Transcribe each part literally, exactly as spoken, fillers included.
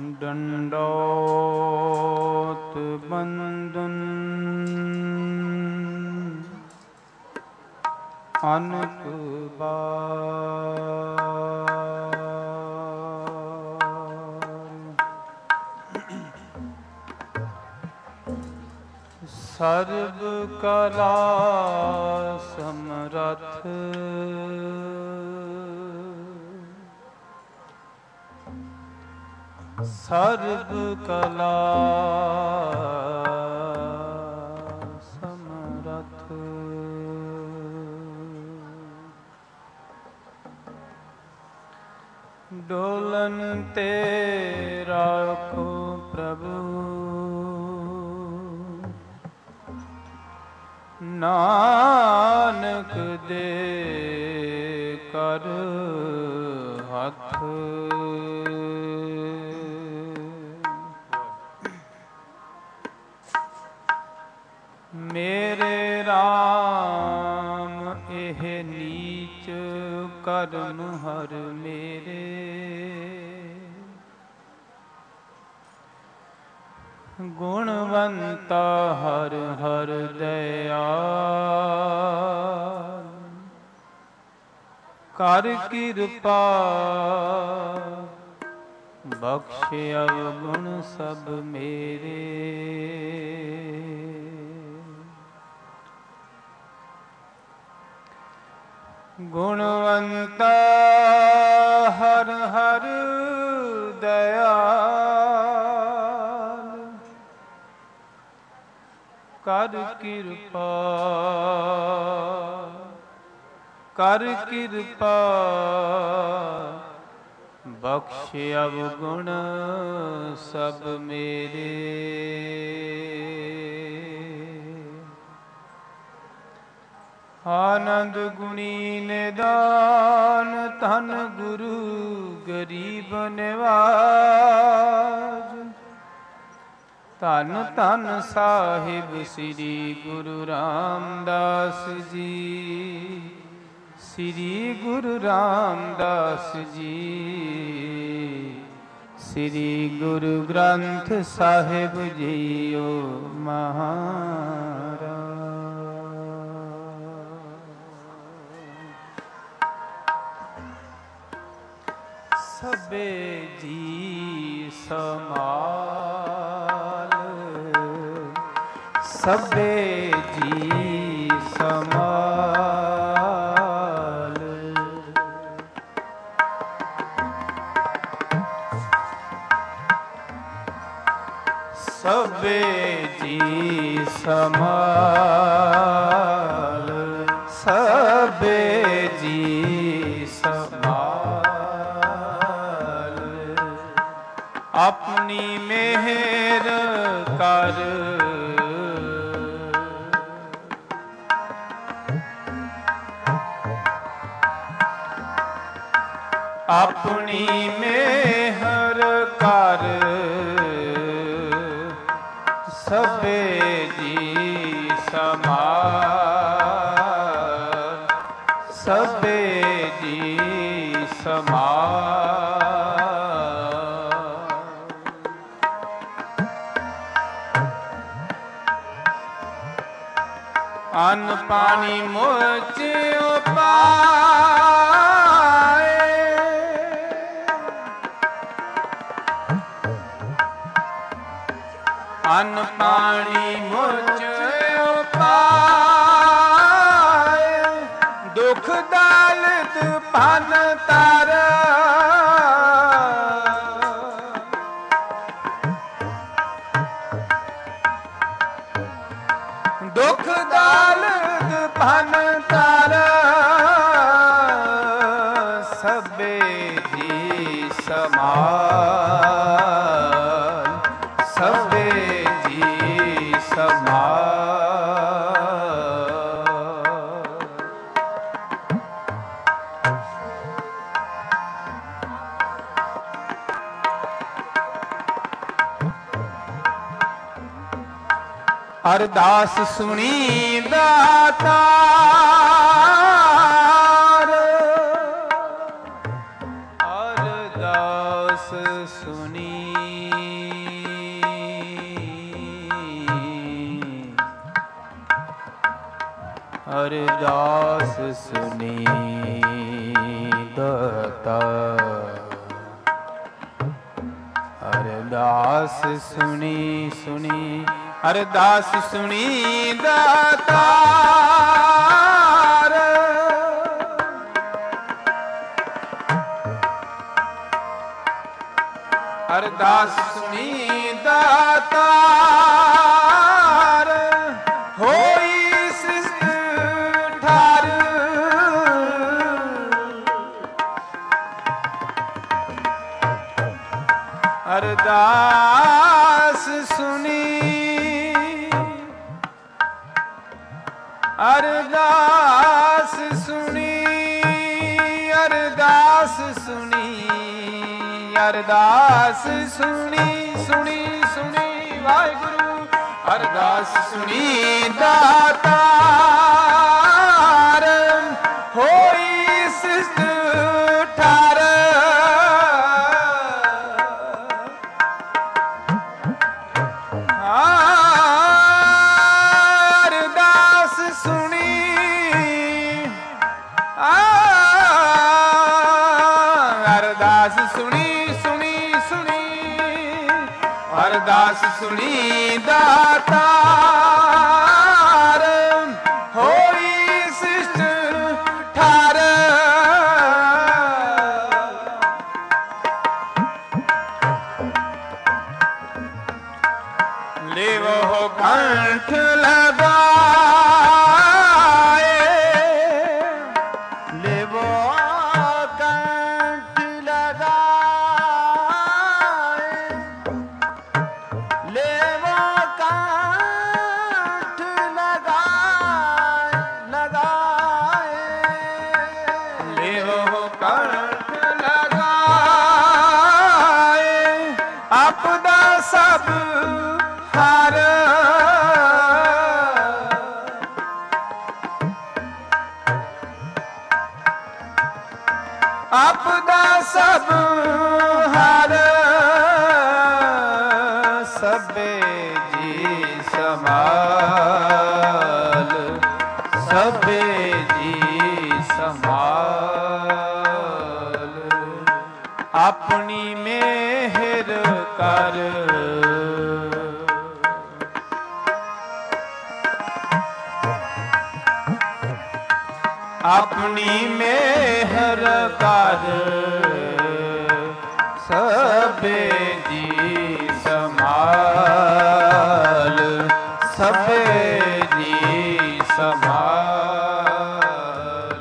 ਡੰਡੋਤ ਬੰਦਨ ਅਨਕ ਬਾਰ। ਸਰਬ ਕਲਾ ਸਮਰੱਥ ਸਰਬ ਕਲਾ ਸਮਰੱਥ ਡੋਲਨ ਤੇ ਰਾਖੋ ਪ੍ਰਭੂ ਨਾਨਕ ਦੇ ਕਰ ਹੱਥ। ਮੇਰੇ ਰਾਮ ਇਹ ਨੀਚ ਕਰਮ ਹਰ ਮੇਰੇ ਗੁਣਵੰਤਾ ਹਰ ਹਰ ਦਇਆਲ। ਕਰ ਕਿਰਪਾ ਬਖਸ਼ ਅਵਗੁਣ ਸਭ ਮੇਰੇ ਗੁਣਵੰਤਾ ਹਰ ਹਰ ਦਇਆਲ। ਕਰ ਕਿਰਪਾ ਕਰ ਕਿਰਪਾ ਬਖਸ਼ ਅਵਗੁਣ ਸਭ ਮੇਰੇ ਆਨੰਦ ਗੁਣੀ ਨਿਦਾਨ ਧਨ ਗੁਰੂ ਗਰੀਬ ਨਿਵਾਜ। ਧੰਨ ਧੰਨ ਸਾਹਿਬ ਸ੍ਰੀ ਗੁਰੂ ਰਾਮਦਾਸ ਜੀ ਸ੍ਰੀ ਗੁਰੂ ਰਾਮਦਾਸ ਜੀ ਸ੍ਰੀ ਗੁਰੂ ਗ੍ਰੰਥ ਸਾਹਿਬ ਜੀਓ ਮਹਾਰਾਜ। ਸਭੇ ਜੀ ਸਮਾਲ ਸਭੇ ਜੀ ਸਮਾਲ। ਸਭੇ ਜੀ ਸਮਾਲ ਸਭੇ ਜੀ ਸਮਾਲ। ਆਪਣੀ ਮਿਹਰ ਕਰ ਆਪਣੀ ਮਿਹਰ ਕਰ ਸਭੇ ਜੀ ਸਮਾਲ ਸਭੇ ਜੀ ਸਮਾਲ। ਅੰਨ ਪਾਣੀ ਮੁਝ ਉਪਾਏ ਅੰਨ ਪਾਣੀ ਮੁਝ ਉਪਾਏ। ਦੁਖ ਦਾਲਤ ਭਨ ਤਰ ਦੁਖ ਦਾਲਤ ਭਨ ਤਰ ਸਭੇ ਜੀ ਸਮਾਲ ਸਭੇ ਜੀ ਸਮਾਲ। ਅਰਦਾਸ ਸੁਣੀ ਦਾਤਾਰ ਅਰਦਾਸ ਸੁਣੀ ਅਰਦਾਸ ਸੁਣੀ ਦਾਤਾ, ਅਰਦਾਸ ਸੁਣੀ ਸੁਣੀ ਅਰਦਾਸ ਸੁਣੀ ਦਾਤਾਰ, ਅਰਦਾਸ ਸੁਣੀ ਦਾਤਾਰ, ਹੋਈ ਸ੍ਰਿਸ਼ਟ ਠਾਰ, ਅਰਦਾਸ ਸੁਣੀ ਅਰਦਾਸ ਸੁਣੀ ਅਰਦਾਸ ਸੁਣੀ ਅਰਦਾਸ ਸੁਣੀ ਸੁਣੀ ਸੁਣੀ ਵਾਹਿਗੁਰੂ, ਅਰਦਾਸ ਸੁਣੀ ਦਾਤਾਰ, ਹੋਈ ਸ੍ਰਿਸ਼ਟ ਠਾਰ, ਅਰਦਾਸ ਸੁਣੀ ਅਰਦਾਸ ਸੁਣੀ ਸੁਣੀ ਸੁਣੀ ਅਰਦਾਸ ਸੁਣੀ ਦਾਤਾਰ, ਹੋਈ ਸ੍ਰਿਸ਼ਟ ਠਾਰ, ਲੇਵੋ ਕੰਠ ਲਗਾਏ, ਲੇਵੋ ਕੰਠ ਲਗਾਏ, ਲੇਵੋ ਕੰਠ ਲਗਾਏ ਲਗਾਏ, ਲੇਵੋ ਕੰਠ ਲਗਾਏ, ਆਪਦਾ ਸਭ ਹਾਰ, ਆਪਦਾ ਸਭ ਹਾਰ, ਸਭੇ ਜੀ ਸਮਾਲ, ਸਭੇ ਜੀ ਸਮਾਲ, ਆਪਣੀ ਮਿਹਰ ਕਰ, ਆਪਣੀ ਮਿਹਰ ਕਰ, ਸਭੇ ਜੀ ਸਮਾਲ, ਸਭੇ ਜੀ ਸਮਾਲ,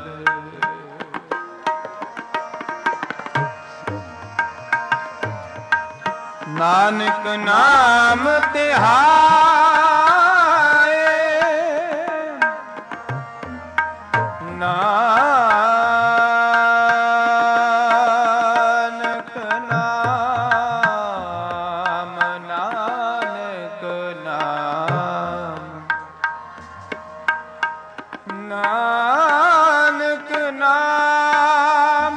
ਨਾਨਕ ਨਾਮ ਤਿਹਾਏ, ਨਾਨਕ ਨਾਮ ਨਾਨਕ ਨਾਮ, ਨਾਨਕ ਨਾਮ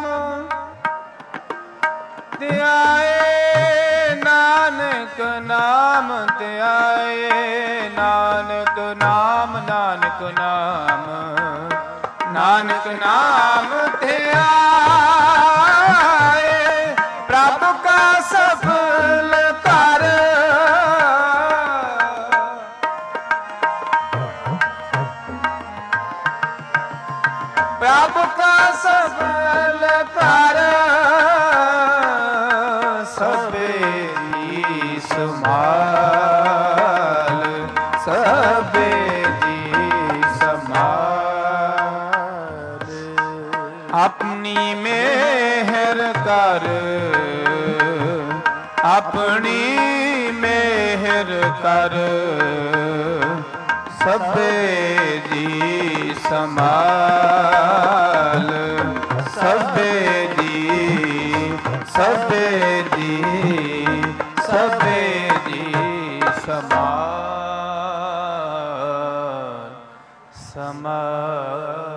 ਧਿਆਏ, ਨਾਨਕ ਨਾਮ ਧਿਆਏ, ਨਾਨਕ ਨਾਮ ਨਾਨਕ ਨਾਮ, ਨਾਨਕ ਨਾਮ ਧਿਆਏ, ਪ੍ਰਭ ਕਾ ਸਫਲ ਕਰ, ਪ੍ਰਭ ਕਾ ਸਫਲ ਕਰ, ਸਭੇ ਜੀ ਸਮਾਲ, ਸਭੇ ਜੀ ਸਮਾਲ, ਆਪਣੀ ਮਿਹਰ ਕਰ, ਆਪਣੀ ਮਿਹਰ ਕਰ, ਸਭੇ ਜੀ ਸਮਾਲ, ਸਭੇ ਜੀ ਸਭੇ ਜੀ ਸਭੇ ਜੀ ਸਮਾਲ, ਸਮਾਲ।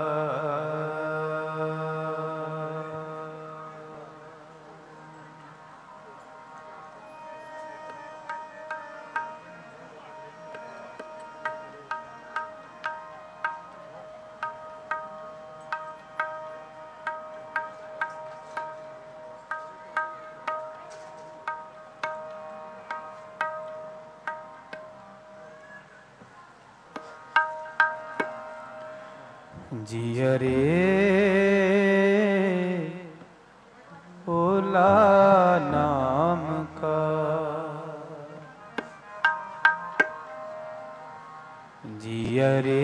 जिय रे ओला नाम का, जिय रे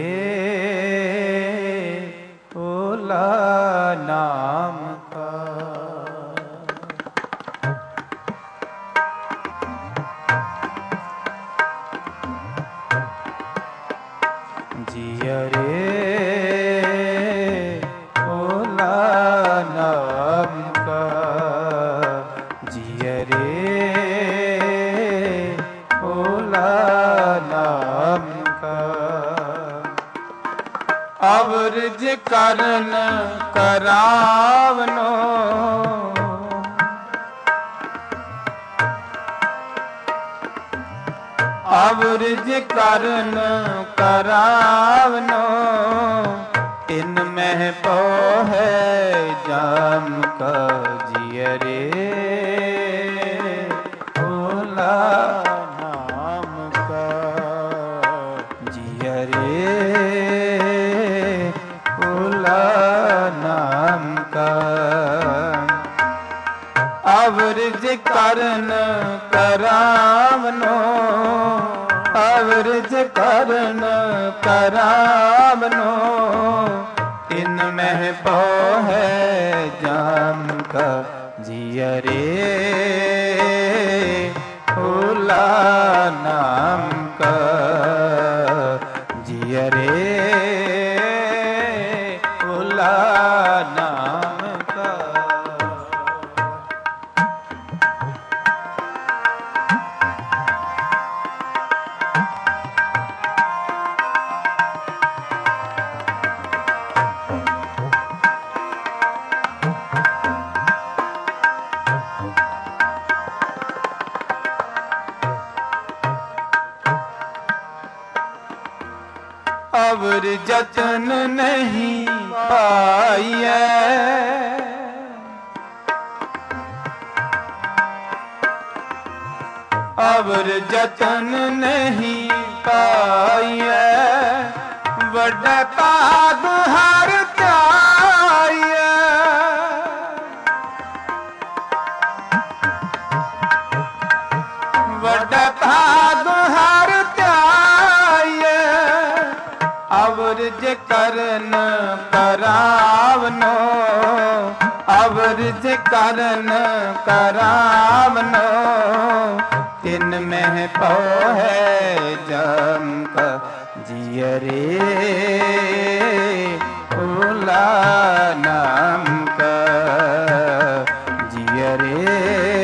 ओला नाम का। जिय रे ओला नाम का, जिय रे ओला नाम का। अवरज करन करावनो, अवरज करन करावनो, इन मह पो है जाम का। जिय रे ओला नाम का, जिय रे ओला नाम का। अवरज करन करावनो, अवरज करन करावनो, इन मह पो है जाम का। जिय रे ओला नाम का, जिय रे ओला नाम का। अवर जतन नहीं पाइए, अवर जतन नहीं पाइए, वड्डे पाग हर त्याइए। वड्डे पाग हर त्याइए, अवरज करन करावनो, अवरज करन करावनो, तिन मह पो है जाम का। जिय रे ओला नाम का, जिय रे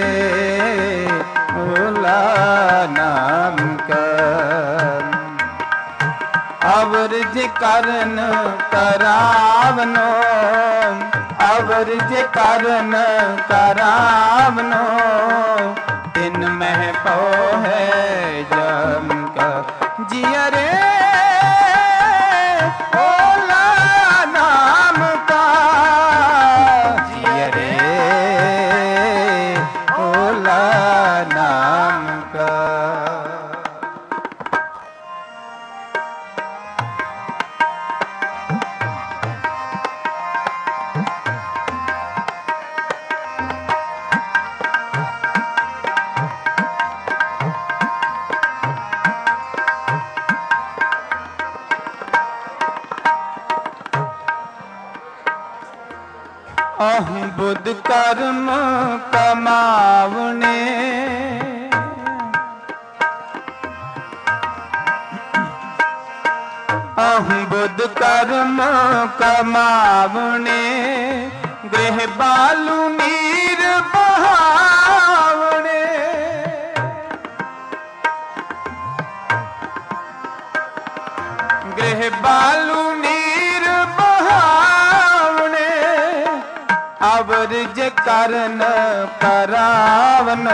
ओला नाम का। अवरज करन करावनो, अवरज करन करावनो, तिन मह पो है जाम का। जिय रे ओला नाम का, जिय रे ओला नाम का। अहं बुद्ध कर्म कमावने, अहं बुद्ध कर्म कमावने, गृह बालू नीर बहावने। गृह बालू नीर बहावने, अवरज करन करावनो,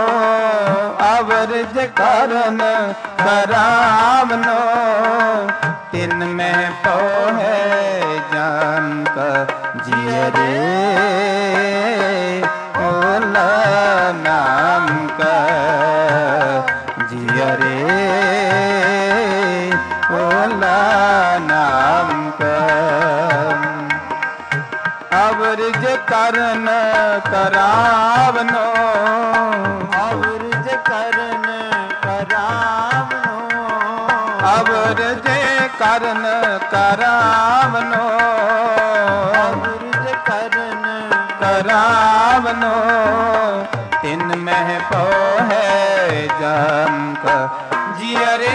अवरज करन करावनो, तिन मह पो है जाम का। जिय रे ओला नाम का, जिय रे ओला नाम का। ਅਵਰਜ ਕਰਨ ਕਰਾਵਨੋ, ਅਵਰਜ ਕਰਨ ਕਰਾਵਨੋ, ਅਵਰਜ ਕਰਨ ਕਰਾਵਨੋ, ਅਵਰਜ ਕਰਨ ਕਰਾਵਨੋ। ਤਿਨ ਮਹਿ ਪਉ ਹੈ ਜਮ ਕਾ ਜਿਯ ਰੇ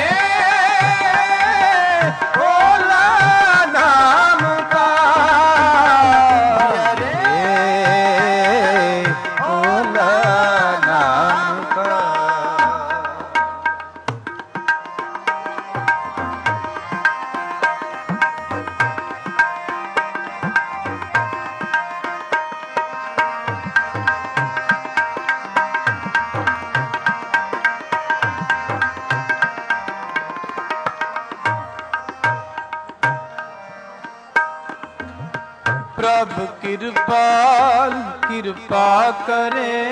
ਪ੍ਰਭ ਕਿਰਪਾਲ ਕਿਰਪਾ ਕਰੇ,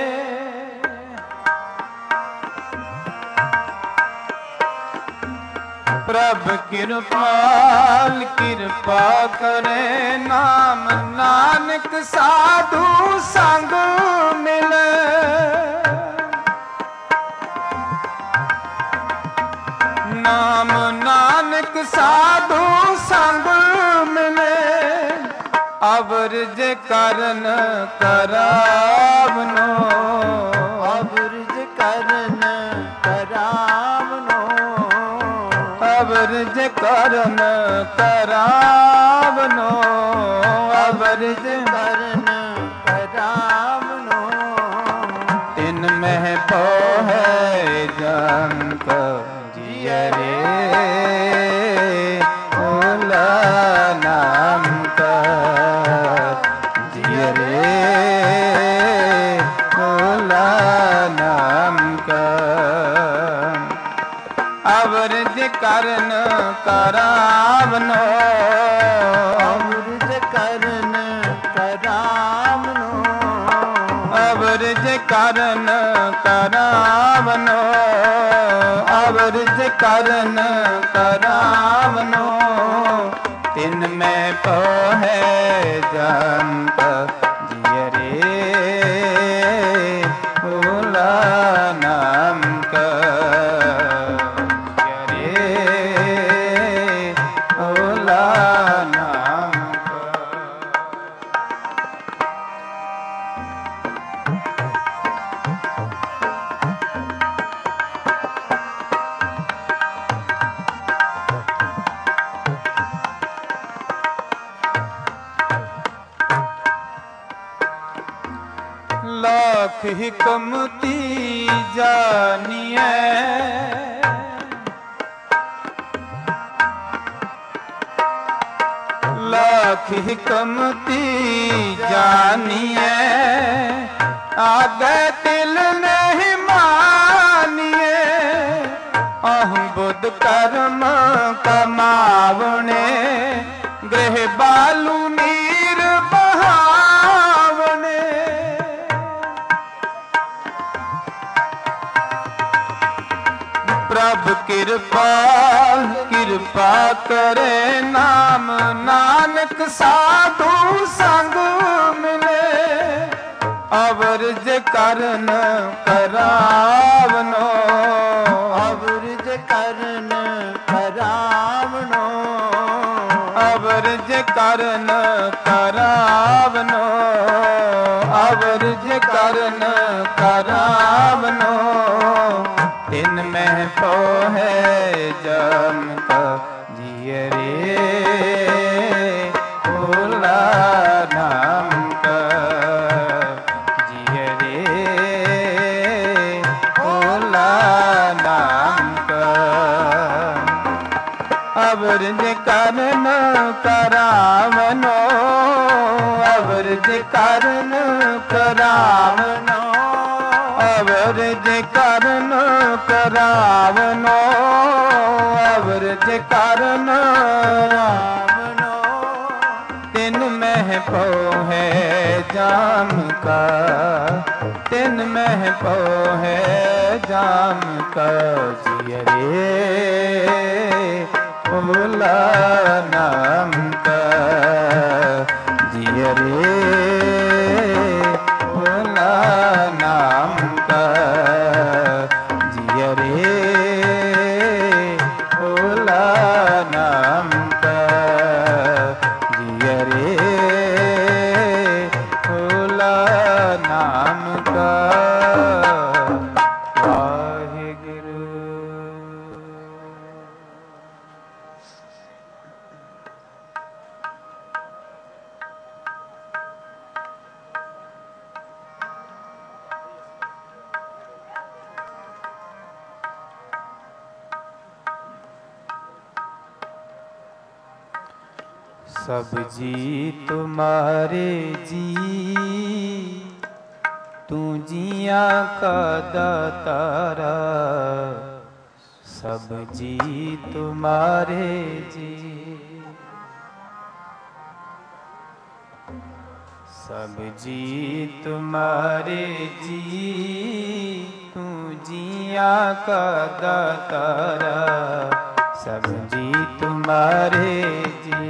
ਪ੍ਰਭ ਕਿਰਪਾਲ ਕਿਰਪਾ ਕਰੇ। ਨਾਮ ਨਾਨਕ ਸਾਧੂ ਸੰਗ ਮਿਲੇ, ਨਾਮ ਨਾਨਕ ਸਾਧੂ ਸੰਗ ਮਿਲੇ। ਅਵਰਜ ਕਰਨ ਕਰਾਵਨੋ, ਅਵਰਜ ਕਰਨ ਕਰਾਵਨੋ, ਅਵਰਜ ਕਰਨ ਕਰਾਵਨੋ, ਅਵਰਜ ਕਰਨ ਕਰਾਵਨੋ। ਤਿਨ ਮਹਿ ਪਉ ਹੈ ਜਮ ਕਾ ਜਿਯ ਰੇ ਭੋਲਾ ਨਾਮ ਕਾ, ਜਿਯ ਰੇ ਭੋਲਾ ਨਾਮ ਕਾ। ਅਵਰਜ ਕਰਨ ਕਰਾਵਨੋ, ਅਵਰਜ ਕਰਨ ਕਰਾਵਨੋ, ਅਵਰਜ ਕਰਨ ਕਰਾਵਨੋ, ਅਵਰਜ ਕਰਨ ਕਰਾਵਨੋ। ਤਿਨ ਮਹਿ ਪਉ ਹੈ ਜਮ ਕਾ ਜਿਯ ਰੇ ਭੋਲਾ ਨਾਮ ਕਾ, ਜਿਯ ਰੇ ਭੋਲਾ ਨਾਮ ਕਾ। ਲੱਖ ਹਿਕਮਤੀ ਜਾਨੀਐ, ਲੱਖ ਹਿਕਮਤੀ ਜਾਨੀਐ। ਆਗੇ ਤਿਲ ਨਹੀਂ ਮਾਨੀਐ, ਅਹੰ ਬੁੱਧ ਕਰਮ ਕਮਾਵਣੇ। ਗ੍ਰਹਿ ਬਾਲੂ ਨੀਰ ਬਹਾਵਣੇ, ਪ੍ਰਭ ਕਿਰਪਾਲ ਕਿਰਪਾ ਕਰੇ। ਨਾਮ ਨਾਨਕ ਸਾਧੂ ਸੰਗ ਮਿਲੇ, ਅਵਰਜ ਕਰਨ ਕਰਾਵਨੋ, ਅਵਰਜ ਕਰਨ ਕਰਾਵਨੋ, ਅਵਰਜ ਕਰਨ ਕਰਾਵਨੋ, ਅਵਰਜ ਕਰਨ ਕਰਾਵਨੋ। ਤਿਨ ਮਹਿ ਪਉ ਹੈ ਜਮ ਕਾ ਜਿਯ ਰੇ ਭੋਲਾ ਨਾਮ ਕਾ, ਜਿਯ ਰੇ ਭੋਲਾ ਨਾਮ ਕਾ। ਅਵਰਜ ਕਰਨ ਕਰਾਵਨੋ, ਅਵਰਜ ਕਰਨ ਕਰਾਵਨੋ, ਅਵਰਜ ਕਰਨ ਕਰਾਵਨੋ, ਅਵਰਜ ਕਰਨ ਕਰਾਵਨੋ। ਤਿਨ ਮਹਿ ਪਉ ਹੈ ਜਾਮ ਕਾ, ਤਿਨ ਮਹਿ ਪਉ ਹੈ ਜਾਮ ਕਾ। ਜਿਯ ਰੇ ਭੋਲਾ ਨਾਮ ਕਾ, ਜਿਯ ਰੇ सब जी तुम्हारे जी, तू जिया का दातारा। सब जी तुम्हारे जी, सब जी तुम्हारे जी, तू जिया का दातारा। सब जी तुम्हारे जी,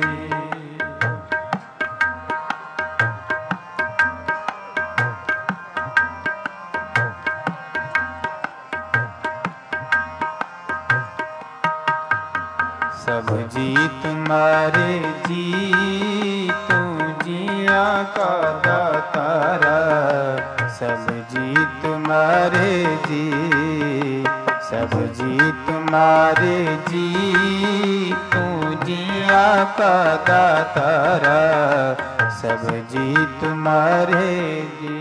सब जी तुम्हारे जी, तू जिया का दातारा। सब जी तुम्हारे जी, सब जी तुम्हारे जी, तू जिया का दातारा। सब जी तुम्हारे जी,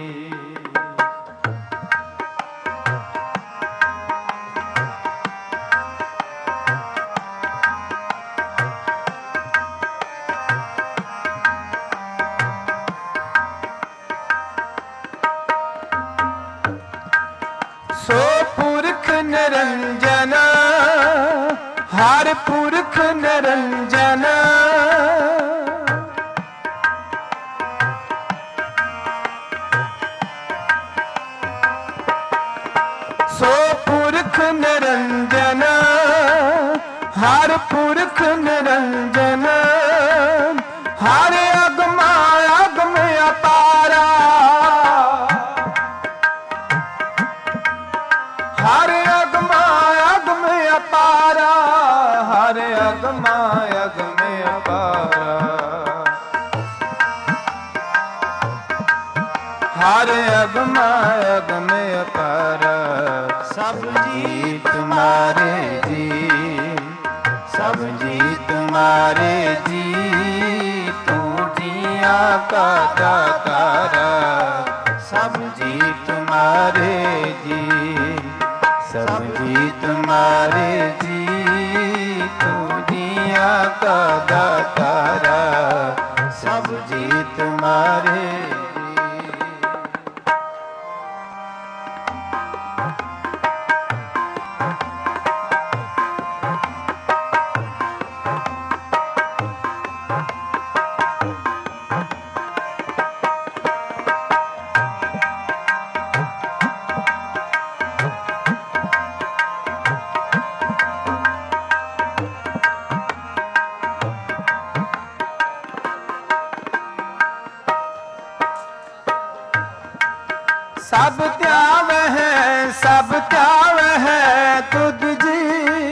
सो पुरख निरंजन, हर पुरख निरंजन। सो पुरख निरंजन, हर पुरख निरंजन। हर अगमा अगम अपारा, हर अगमा अगम अपारा। हर अगमा अगम अपारा, हर अगमा अगम अपारा। सब जी तुम्हारे जी, सब जी तुम्हारे जी, तू जिया का दातारा। सब जी तुम्हारे जी, सब जी तुम्हारे जी, तू जिया का दातारा। सब जी तुम्हारे जी, सब त्याव है, सब त्याव है तुझ जी।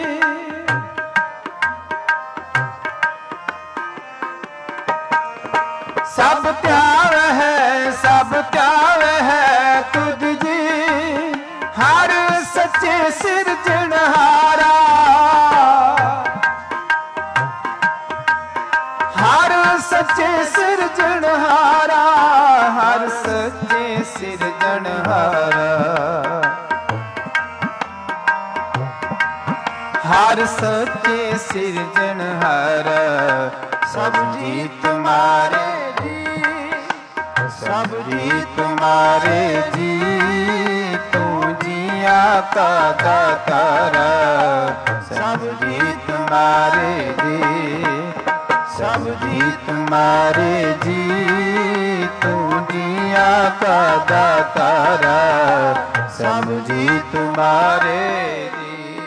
सब त्याव है, सब त्याव है तुझ जी। हर सच्चे सिरजनहारा, हर सच्चे सिरजनहारा। हर सच्चे सिरजनहारा, हर सच्चे सिरजनहारा। सब जी तुम्हारे जी, सब जी तुम्हारे जी, तू जिया का दातारा। सब जी तुम्हारे जी, सब जी तुम्हारे जी, तू जिया का दातारा। सब जी तुम्हारे जी,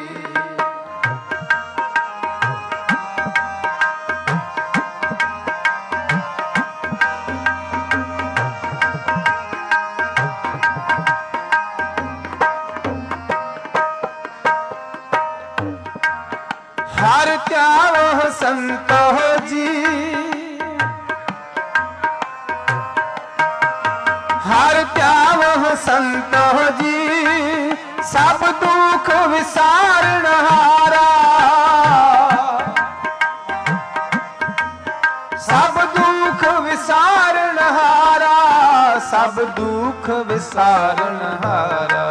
हर त्यावो संतो जी, हर त्यावो संतो जी। सब दुख विसारणहारा, सब दुख विसारणहारा। सब दुख विसारणहारा,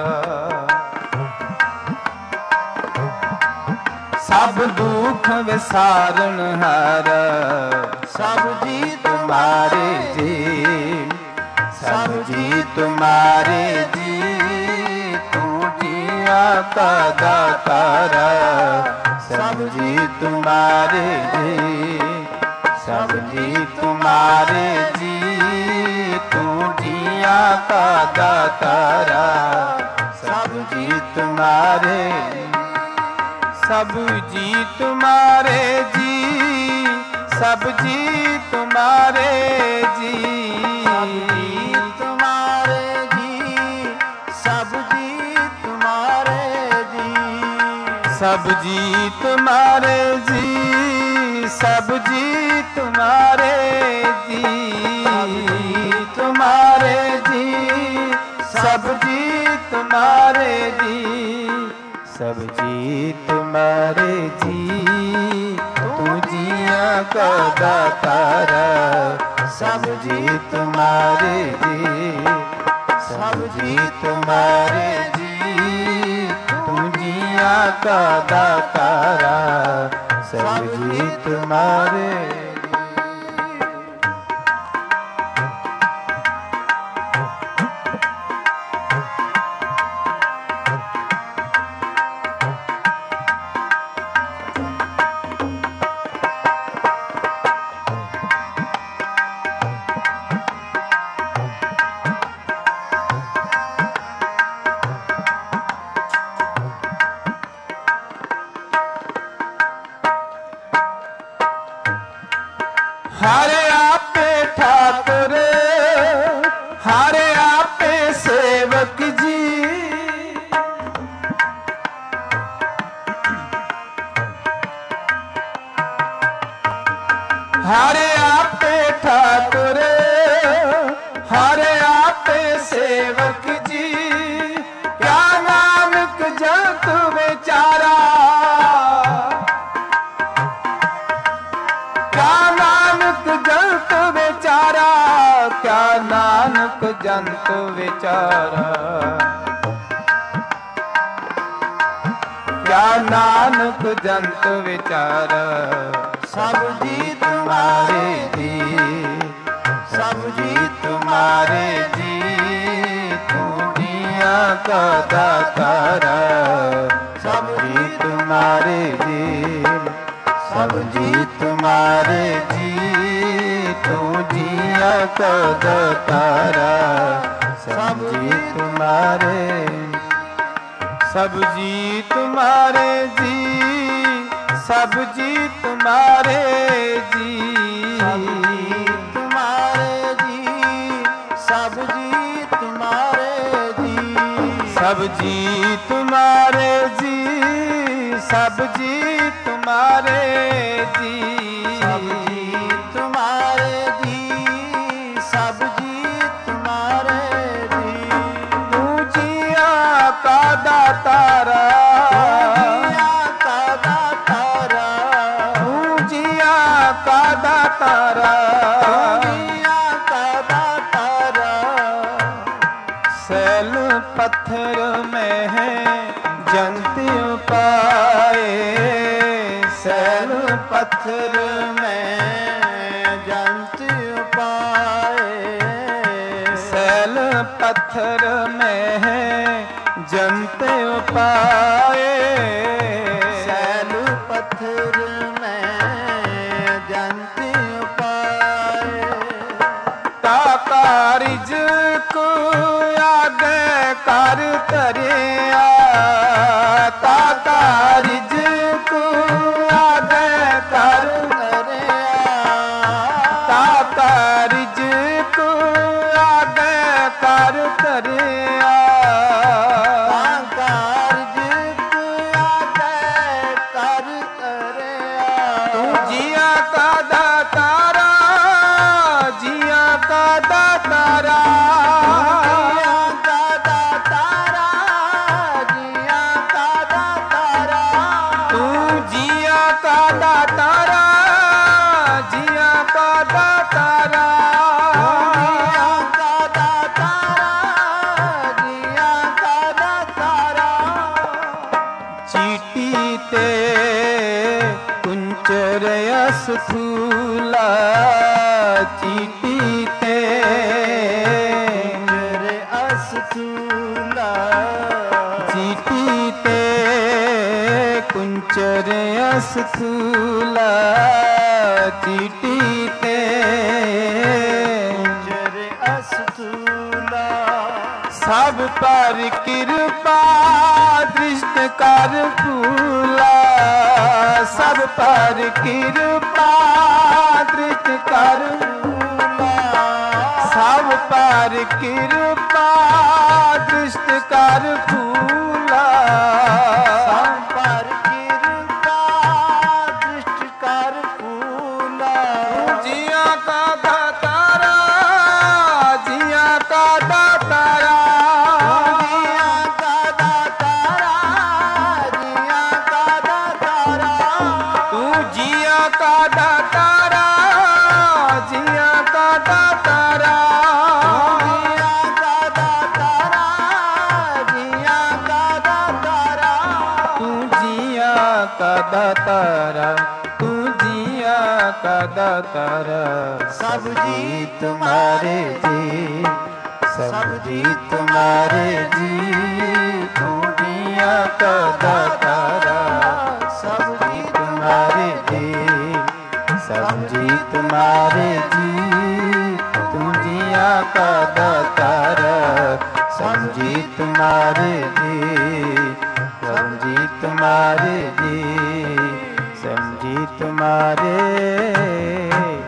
सब दुख विसारणहारा। सब जी तुम्हारे जी, सब जी तुम्हारे जी, तू जिया का दातारा, सब जी तुम्हारे जी, सब जी तुम्हारे जी, तू जिया का दातारा, सब जी तुम्हारे, सब जी तुम्हारे जी, सब जी तुम्हारे जी, सब जी तुम्हारे जी, सब जी सब तुम्हारे जी तुम्हारे जी, जी, सब जी तुम्हारे जी, तुम्हारे जी, सब जी तुम्हारे जी, सब जी तुम्हारे जी, तू जिया का दातारा, सब जी तुम्हारे जी, सब जी तुम्हारे जी, तू जिया का दातारा, सब जी तुम्हारे। हरे आपे ठाकुर, हरे आपे सेवक जी, हरे आपे ठाकुर, हरे आपे सेवक जी, क्या नानक जग बेचारा, क्या नानक जंत बेचारा, क्या नानक जंत बेचारा, क्या नानक जंत बेचारा, सब जी तुम्हारे जी, सब जी तुम्हारे जी, तू जिया का दातारा, सब जी तुम्हारे जी, सब जी तुम्हारे जी, तू जिया का दातारा, सब जी तुम्हारे, सब जी तुम्हारे जी, सब जी तुम्हारे जी, तुम्हारे जी, सब जी तुम्हारे जी, सब जी तुम्हारे जी, सब जी तुम्हारे जी, सब जी तुम्हारे जी, सब जी तुम्हारे जी, तू जिया का दातारा, का दातारा, तू जिया का दातारा, का दातारा, सैल पत्थर में है जंत पाए, सैल पत्थर में जंत पाए, सैल पत्थर में है जंत पाए, सैल पत्थर में जंत पाए, ताकारिज को आगे कर तरिया, ताकारिज को आगे कर ताकारिज को आगे कर तरिया, तू जिया का दातारा, जिया का दातारा, जिया का दातारा, जिया का दातारा, सब पर कृपा दृष्ट कर फूला, सब पर कृपा दृष्ट कर फूला, सब पर कृपा दृष्ट कर फूला, सब पर कृपा दृष्ट कर फूला। जिया का दातारा, जिया का दातारा, जिया का दातारा, जिया का दातारा, तू जिया का दातारा, जिया का दातारा, जिया का दातारा, जिया का दातारा, तू जिया का दातारा, तू जिया का दातारा। सब जी तुम्हारे जी, सब जी तुम्हारे जी, तू जिया का दातारा, सब जी तुम्हारे जी, सब जी तुम्हारे जी, तू जिया का दातारा, सब जी तुम्हारे जी, सब जी तुम्हारे जी, सब जी तुम्हारे जी।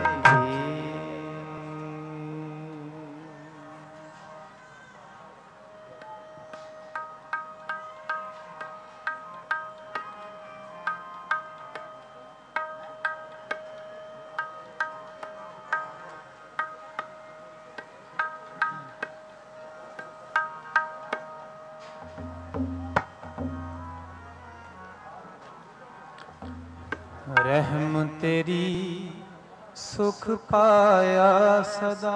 रहम तेरी सुख पाया सदा,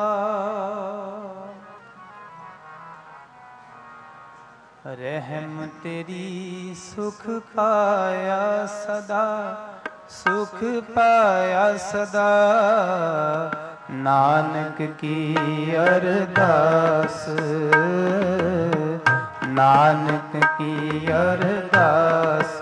रहम तेरी सुख पाया सदा, सुख पाया सदा, नानक की अरदास, नानक की अरदास।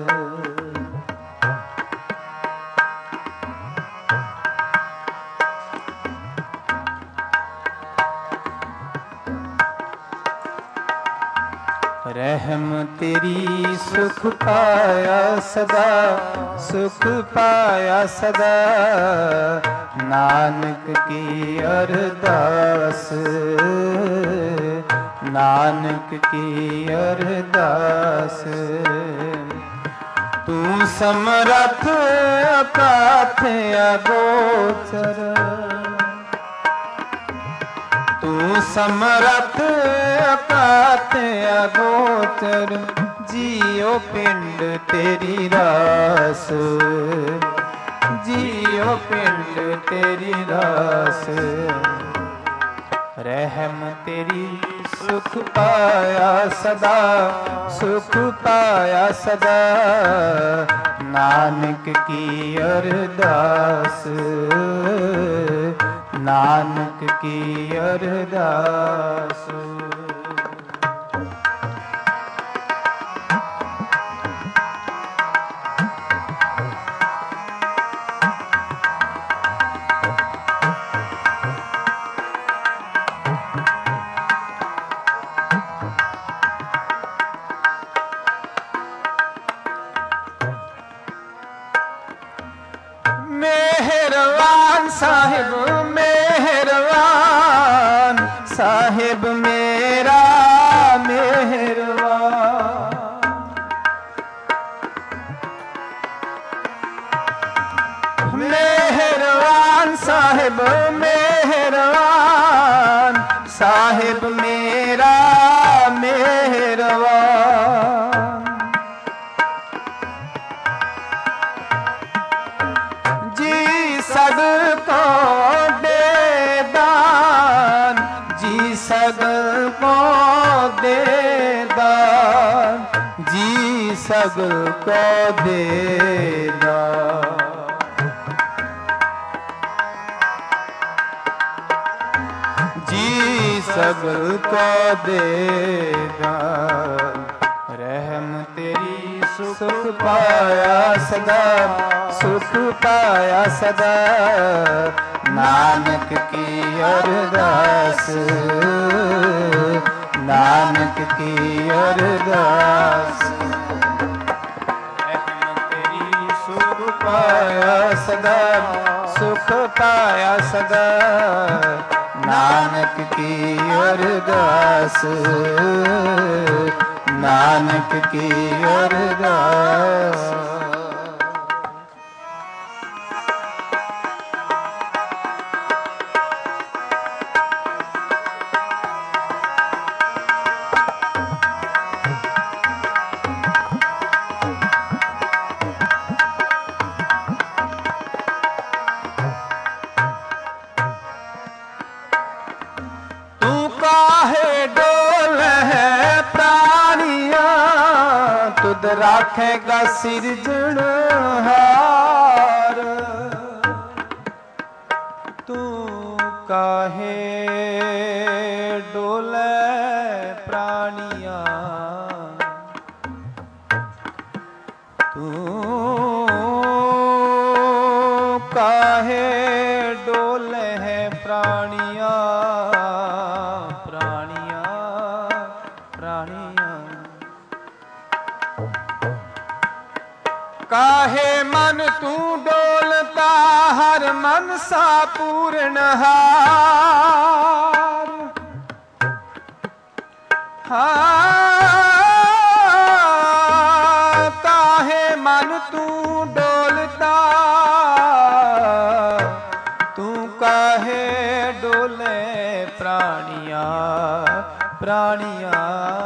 रहम तेरी सुख पाया सदा, सुख पाया सदा, नानक की अरदास, नानक की अरदास। तू समरथ अकाथ अगोचर, तू समरथ अकाथ अगोचर, जियो पिंड तेरी रास, जियो पिंड तेरी रास। रहम तेरी सुख पाया सदा, सुख पाया सदा, नानक की अरदास, नानक की अरदास। मेहरबान साहिब मेहरबान, साहिब मेरा मेहरबान, मेहरबान साहिब मेहरबान, साहिब मेरा मेहरबान। जी सगल को दे दान, जी सगल को दे दान, जी सगल को दे दान। जी सगल को दे दान। रहम तेरी सुख पाया सदा, सुख पाया सदा, नानक की अरदास, ਨਾਨਕ ਕੀ ਅਰਦਾਸ। ਤੇਰੀ ਸੁਖ ਪਾਇਆ ਸਦਾ, ਸੁਖ ਪਾਇਆ ਸਦਾ, ਨਾਨਕ ਕੀ ਅਰਦਾਸ, ਨਾਨਕ ਕੀ ਅਰਦਾਸ। ਰਾਖੇਗਾ ਸਿਰਜਣਹਾਰ, ਤੂੰ ਕਾਹੇ ਡੋਲੇ ਪ੍ਰਾਣੀਆਂ, ਤੂੰ ਕਾਹੇ ਡੋਲੇ ਹੈ ਪ੍ਰਾਣੀਆਂ, ਪ੍ਰਾਣੀਆਂ ਪ੍ਰਾਣੀਆਂ। ਕਾਹੇ ਮਨ ਤੂੰ ਡੋਲਤਾ ਹਰ ਮਨ ਸਾ ਪੂਰਨਹਾਰ, ਹਾਂ ਕਾਹੇ ਮਨ ਤੂੰ ਡੋਲਤਾ, ਤੂੰ ਕਾਹੇ ਡੋਲੇ ਪ੍ਰਾਣੀਆਂ, ਪ੍ਰਾਣੀਆਂ।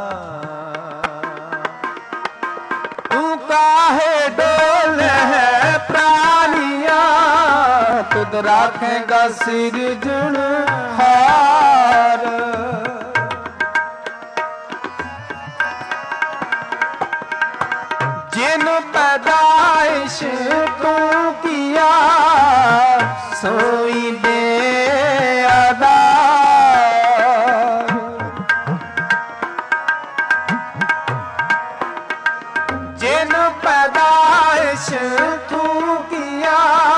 ਤੂੰ ਕਾਹੇ ਡੋਲੇ ਪ੍ਰਾਣੀਆਂ, ਤੁਧ ਰਾਖੇਗਾ ਸਿਰਜਣਹਾਰ। ਜਿਨ ਪੈਦਾਇਸ਼ ਤੂੰ ਕੀਆ, ਸੋਈ ਦੇ ਆਧਾਰ। ਜਿਨ ਪੈਦਾਇਸ਼ ਤੂੰ ਕੀਆ,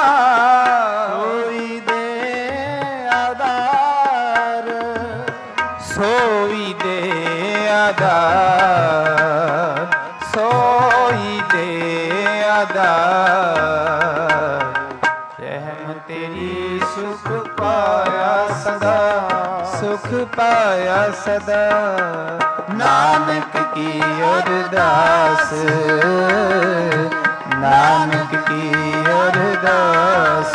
ਸੋਈ ਦੇ ਆਧਾਰ, ਸੋਈ ਦੇ ਆਧਾਰ, ਸੋਈ ਦੇ ਆਧਾਰ। ਰਹਿਮ ਤੇਰੀ ਸੁਖ ਪਾਇਆ ਸਦਾ, ਸੁਖ ਪਾਇਆ ਸਦਾ, ਨਾਨਕ ਕੀ ਅਰਦਾਸ, ਨਾਨਕ ਕੀ ਅਰਦਾਸ।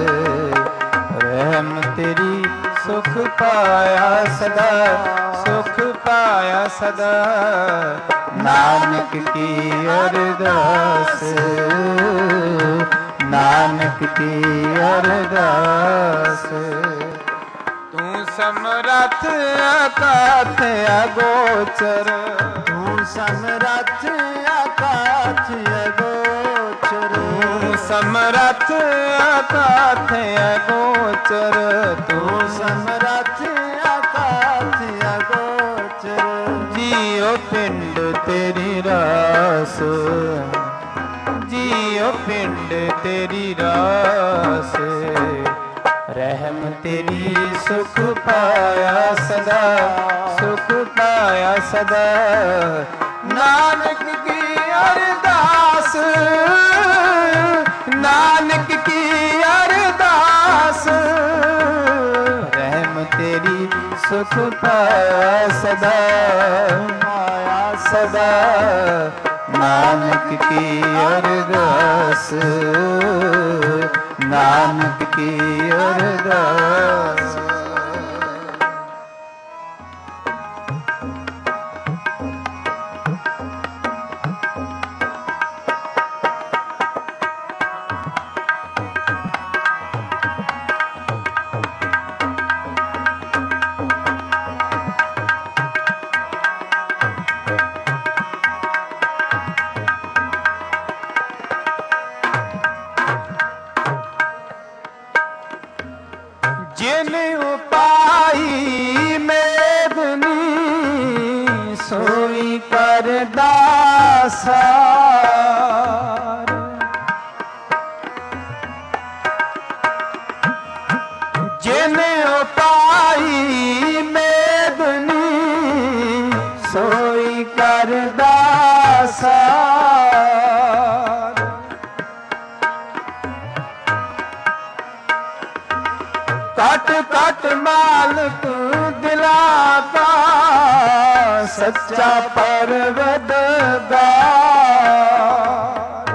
ਰਹਿਮ ਤੇਰੀ ਸੁਖ ਪਾਇਆ ਸਦਾ, ਸੁਖ ਪਾਇਆ ਸਦਾ, ਨਾਨਕ ਕੀ ਅਰਦਾਸ, ਨਾਨਕ ਕੀ ਅਰਦਾਸ। ਤੂੰ ਸਮਰੱਥ ਅਕਾਥ ਅਗੋਚਰ, ਤੂੰ ਸਮਰੱਥ ਅਕਾਥ ਅਗੋਚਰ, ਤੂੰ ਸਮਰੱਥ ਅਕਾਥ ਅਗੋਚਰ, ਤੂੰ ਸਮਰੱਥ ਅਕਾਥ ਅਗੋਚਰ। ਜੀਉ ਪਿੰਡ ਤੇਰੀ ਰਾਸ, ਜੀਉ ਪਿੰਡ ਤੇਰੀ ਰਾਸ। ਰਹਿਮ ਤੇਰੀ ਸੁਖ ਪਾਇਆ ਸਦਾ, ਸੁਖ ਪਾਇਆ ਸਦਾ, ਨਾਨਕ ਕੀ ਅਰਦਾਸ, ਨਾਨਕ ਕੀ ਅਰਦਾਸ। ਰਹਿਮ ਤੇਰੀ ਸੁਖ ਪਾਇਆ ਸਦਾ, ਪਾਇਆ ਸਦਾ, ਨਾਨਕ ਕੀ ਅਰਦਾਸ, ਨਾਨਕ ਕੀ ਅਰਦਾਸ। ਜਿਨ ਉਪਾਈ ਮੇਦਨੀ, ਸੋਈ ਕਰਦਾ ਸਾਰ। ਜਿਨ ਉਪਾਈ ਮੇਦਨੀ, ਸੋਈ ਕਰਦਾ ਸਾਰ। ਕਟ ਕਟ ਮਾਲਕ ਦਿਲਾਂ ਦਾ ਸੱਚਾ ਪਰਵਰਦਗਾਰ।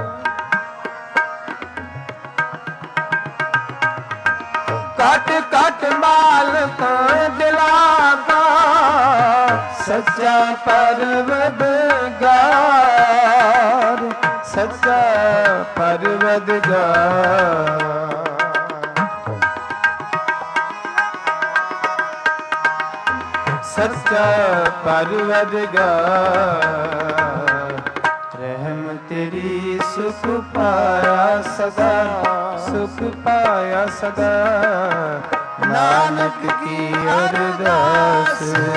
ਕਟ ਕਟ ਮਾਲਕ ਦਿਲਾਂ ਦਾ ਸੱਚਾ ਪਰਵਰਦਗਾਰ। ਸੱਚਾ ਪਰਵਰਦਗਾਰ। ਸੱਚਾ ਪਰਵਰਦਗਾਰ। ਰਹਿਮ ਤੇਰੀ ਸੁਖ ਪਾਇਆ ਸਦਾ, ਸੁਖ ਪਾਇਆ ਸਦਾ। ਨਾਨਕ ਕੀ ਅਰਦਾਸ,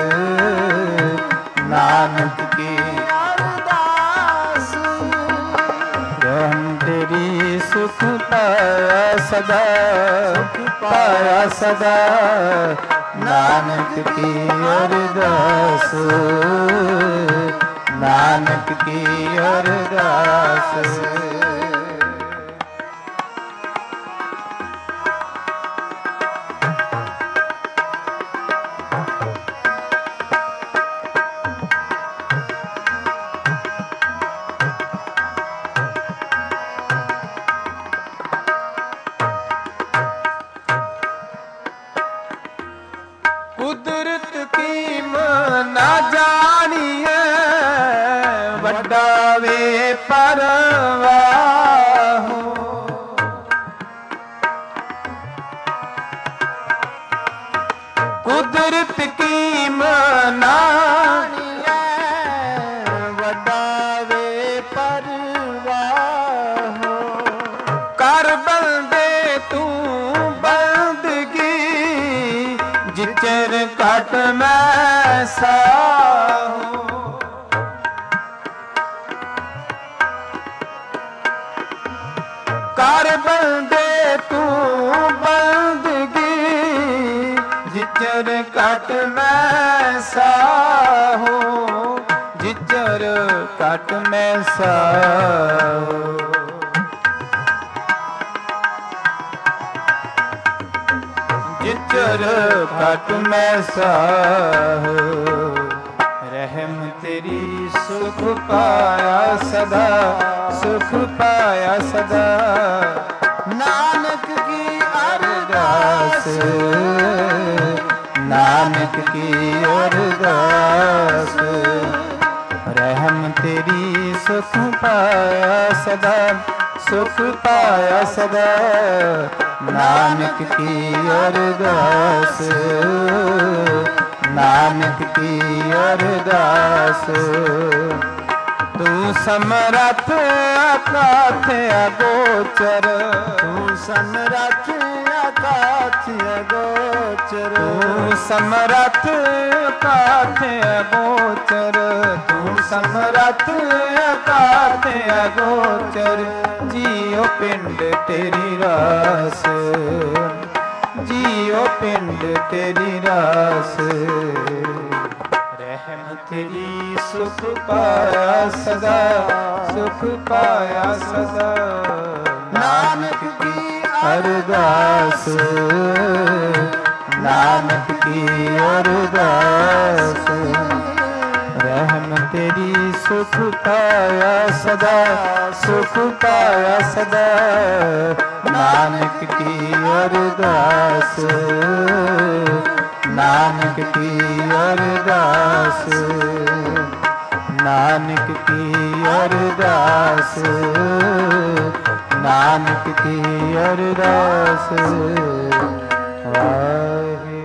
ਨਾਨਕ ਕੀ ਅਰਦਾਸ। ਰਹਿਮ ਤੇਰੀ ਸੁਖ ਪਾਇਆ ਸਦਾ, ਸੁਖ ਪਾਇਆ ਸਦਾ। ਨਾਨਕ ਕੀ ਅਰਦਾਸ, ਨਾਨਕ ਕੀ ਅਰਦਾਸ। ਕੁਦਰਤ ਕੀਮ ਨਾ ਜਾਣੀਏ, ਵੱਡਾ ਵੇ ਪਰਵਾਹੋ। ਕੁਦਰਤ ਕੀਮ ਨਾ ਜਾਣੀਏ, ਵੱਡਾ ਵੇ ਪਰਵਾਹੋ। ਕਰ ਬੰਦੇ ਤੂੰ ਬੰਦਗੀ, ਜਿਚਰ ਘਟ ਮੈਂ ਸਾਹੋ। ਕਰ ਬੰਦੇ ਤੂੰ ਬੰਦਗੀ, ਜਿਚਰ ਘਟ ਮੈਂ ਸਾਹੋ। ਜਿਚਰ ਘਟ ਮੈਂ ਸਾਹੋ। ਜਿਚਰ ਘਟ ਮੈਂ ਸਾਹੋ। ਰਹਿਮ ਤੇਰੀ ਸੁਖ ਪਾਇਆ ਸਦਾ, ਸੁਖ ਪਾਇਆ ਸਦਾ। ਨਾਨਕ ਕੀ ਅਰਦਾਸ, ਨਾਨਕ ਕੀ ਅਰਦਾਸ। ਰਹਿਮ ਤੇਰੀ ਸੁਖ ਪਾਇਆ ਸਦਾ, ਸੁਖ ਪਾਇਆ ਸਦਾ। ਨਾਨਕ ਕੀ ਅਰਦਾਸ, ਨਾਨਕ ਕੀ ਅਰਦਾਸ। ਤੂੰ ਸਮਰੱਥ ਅਕਾਥ ਅਗੋਚਰ, ਤੂੰ ਸਮਰੱਥ ਅਕਾਥ ਅਗੋਚਰ। ਤੂੰ ਸਮਰੱਥ ਅਕਾਥ ਅਗੋਚਰ, ਤੂੰ ਸਮਰੱਥ ਅਕਾਥ ਅਗੋਚਰ। ਜੀਉ ਪਿੰਡ ਤੇਰੀ ਰਾਸ, ਜੀਉ ਪਿੰਡ ਤੇਰੀ ਰਾਸ। ਰਹਿਮ ਤੇਰੀ ਸੁਖ ਪਾਇਆ ਸਦਾ, ਸੁਖ ਪਾਇਆ ਸਦਾ। ਨਾਨਕ ਕੀ ਅਰਦਾਸ, ਨਾਨਕ ਕੀ ਅਰਦਾਸ। ਰਹਿਮ ਤੇਰੀ ਸੁਖ ਪਾਇਆ ਸਦਾ, ਸੁਖ ਪਾਇਆ ਸਦਾ। ਨਾਨਕ ਕੀ ਅਰਦਾਸ, ਨਾਨਕ ਕੀ ਅਰਦਾਸ। ਨਾਨਕ ਕੀ ਅਰਦਾਸ, ਨਾਨਕ ਕੀ ਅਰਦਾਸ। ਵਾਹਿਗੁਰੂ।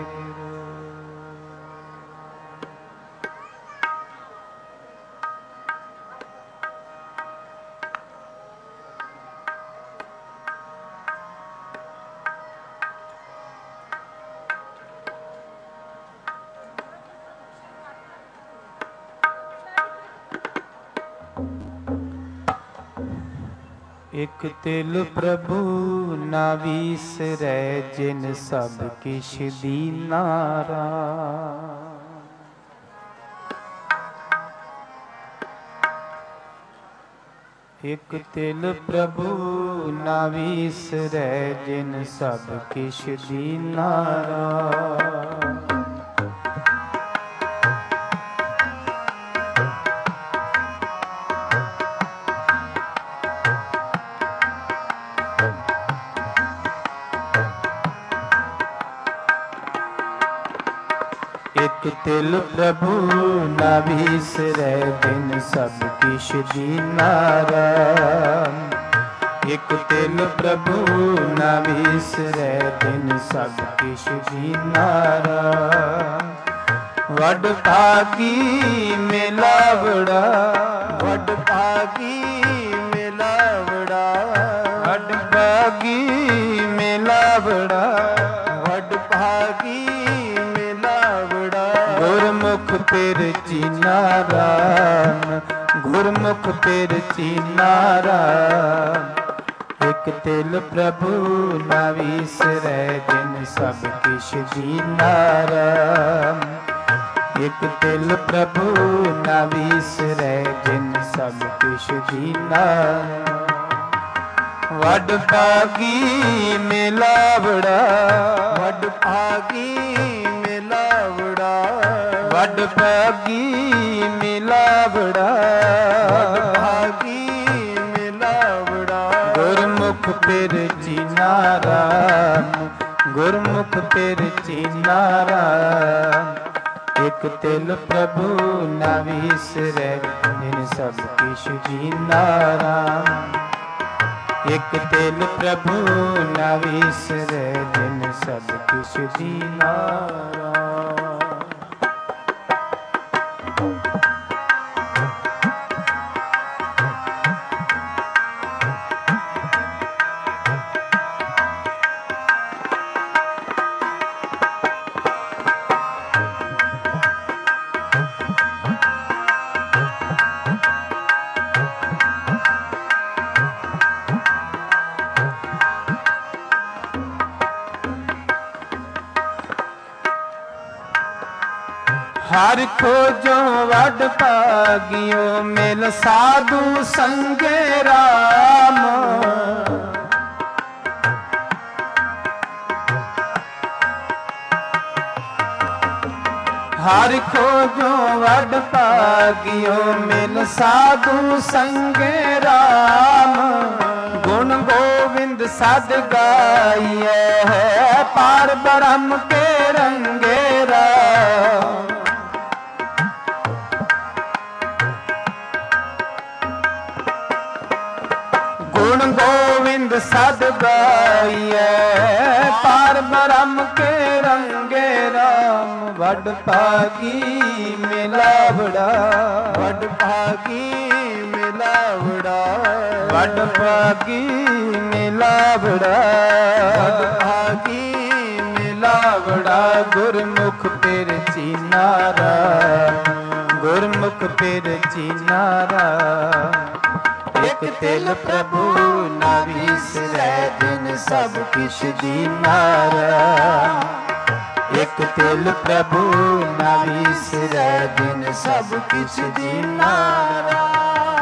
ਇਕ ਤਿਲ ਪ੍ਰਭੂ ਨਾ ਵੀਸਰੈ, ਜਿਨ ਸਭ ਕਿਛ ਦੀਨਾ ਰਾਮ। ਇਕ ਤਿਲ ਪ੍ਰਭੂ ਨਾ ਵੀਸਰੈ ਜਿਨ ਸਭ ਕਿਛ ਦੀਨਾ ਰਾਮ। ਇਕ ਤਿਲ ਪ੍ਰਭੂ ਨਾ ਵੀਸਰੈ ਜਿਨ ਸਭ ਕਿਛ ਦੀਨਾ ਰਾਮ। ਇਕ ਤਿਲ ਪ੍ਰਭੂ ਨਾ ਵੀਸਰੈ ਜਿਨ ਸਭ ਕਿਛ ਦੀਨਾ ਰਾਮ। ਵੱਡ ਭਾਗੀ ਮਿਲਾਵੜਾ, ਵੱਡ ਭਾਗੀ ਮਿਲਾਵੜਾ, ਵੱਡ ਭਾਗੀ ਮਿਲਾਵੜਾ, ਵੱਡ ਭਾਗੀ ਮਿਲਾਵੜਾ। ਗੁਰਮੁਖ ਪਿਰ ਚੀਨਾ ਰਾਮ, ਗੁਰਮੁਖ ਪਿਰ ਚੀਨਾ ਰਾਮ। ਇਕ ਤਿਲ ਪ੍ਰਭੂ ਨਾ ਵੀਸਰੈ ਜਿਨ ਸਭ ਕਿਛ ਦੀਨਾ ਰਾਮ। ਇਕ ਤਿਲ ਪ੍ਰਭੂ ਨਾ ਵੀਸਰੈ ਜਿਨ ਸਭ ਕਿਛ ਦੀਨਾ। ਵੱਡ ਭਾਗੀ ਮਿਲਾਵੜਾ, ਵੱਡ ਭਾਗੀ ਮਿਲਾਵੜਾ, ਵੱਡ ਭਾਗੀ ਮਿਲਾਵੜਾ, ਵੱਡ ਭਾਗੀ ਮਿਲਾਵੜਾ। ਗੁਰਮੁਖ ਪਿਰ ਚੀਨਾ ਰਾਮ, ਗੁਰਮੁਖ ਪਿਰ ਚੀਨਾ ਰਾਮ। ਇਕ ਤਿਲ ਪ੍ਰਭੂ ਨਾ ਵੀਸਰੈ ਜਿਨ ਸਭ ਕਿਛ ਦੀਨਾ ਰਾਮ। ਇਕ ਤਿਲ ਪ੍ਰਭੂ ਨਾ ਵੀਸਰੈ ਜਿਨ ਸਭ ਕਿਛ ਦੀਨਾ ਰਾਮ। ਹਰ ਖੋਜੋ ਵੱਡ ਭਾਗਿਓ ਮਿਲ ਸਾਧੂ ਸੰਗੇ ਰਾਮ। ਹਰ ਖੋਜੋ ਵੱਡ ਭਾਗਿਓ ਮਿਲ ਸਾਧੂ ਸੰਗੇ ਰਾਮ। ਗੁਣ ਗੋਵਿੰਦ ਸਦ ਗਾਈਐ ਪਾਰ ਬ੍ਰਹਮ ਕੇ ਰੰਗੇ ਰਾਮ। ਗੁਣ ਗੋਵਿੰਦ ਸਦ ਗਾਈਐ ਪਾਰ ਬ੍ਰਹਮ ਕੇ ਰੰਗੇ ਰਾਮ। ਵੱਡ ਭਾਗੀ ਮਿਲਾਵੜਾ, ਵੱਡ ਭਾਗੀ ਮਿਲਾਵੜਾ, ਵੱਡ ਭਾਗੀ ਮਿਲਾਵੜਾ, ਵੱਡ ਭਾਗੀ ਮਿਲਾਵੜਾ। ਗੁਰਮੁਖ ਪਿਰ ਚੀਨਾ ਰਾਮ, ਗੁਰਮੁਖ ਪਿਰ ਚੀਨਾ ਰਾਮ। ਇਕ ਤਿਲ ਪ੍ਰਭੂ ਨਾ ਵੀਸਰੈ ਜਿਨ ਸਭ ਕਿਛ ਦੀਨਾ ਰਾਮ। ਇਕ ਤਿਲ ਪ੍ਰਭੂ ਨਾ ਵੀਸਰੈ ਜਿਨ ਸਭ ਕਿਛ ਦੀਨਾ ਰਾਮ।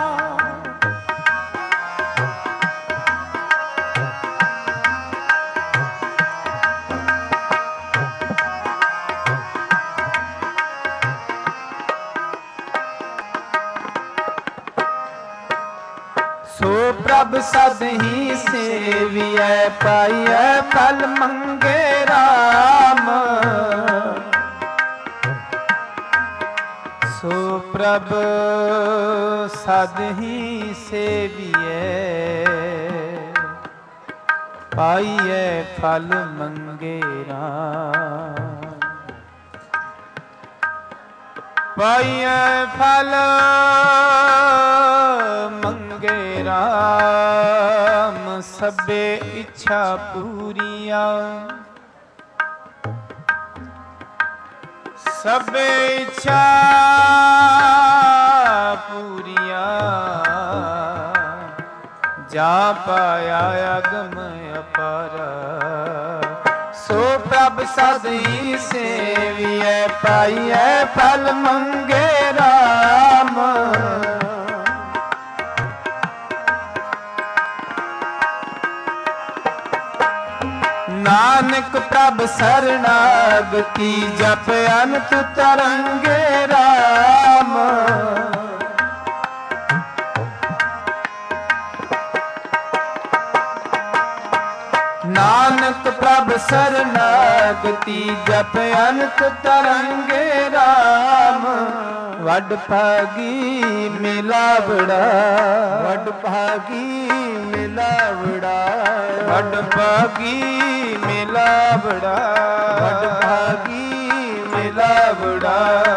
ਸੋ ਪ੍ਰਭ ਸਦ ਹੀ ਸੇਵੀਐ ਪਾਈਐ ਫਲ ਮੰਗੇ ਰਾਮ। ਸੋ ਪ੍ਰਭ ਸਦ ਹੀ ਸੇਵੀਐ ਪਾਈਐ ਫਲ ਮੰਗੇ ਰਾਮ। ਪਾਈਐ ਫਲ ਮੰਗੇ ਰਾਮ। ਸਭੇ ਇੱਛਾ ਪੂਰੀਆਂ, ਸਭੇ ਇੱਛਾ ਪੂਰੀਆਂ। ਜਾ ਪਾਇਆ ਅਗਮ ਅਪਾਰ। ਸੋ ਪ੍ਰਭ ਸਦ ਹੀ ਸੇਵੀਐ ਪਾਈਐ ਫਲ ਮੰਗੇ ਰਾਮ। ਨਾਨਕ ਪ੍ਰਭ ਸਰਣਾਗਤੀ ਜਪ ਅਨੰਤ ਤਰੰਗੇ ਰਾਮ। ਨਾਨਕ ਪ੍ਰਭ ਸਰਣਾਗਤੀ ਜਪ ਅਨੰਤ ਤਰੰਗੇ ਰਾਮ। ਵੱਡ ਭਾਗੀ ਮਿਲਾਵੜਾ, ਵੱਡ ਭਾਗੀ ਮਿਲਾਵੜਾ, ਵੱਡ ਭਾਗੀ ਮਿਲਾਵੜਾ, ਵੱਡ ਭਾਗੀ ਮਿਲਾਵੜਾ।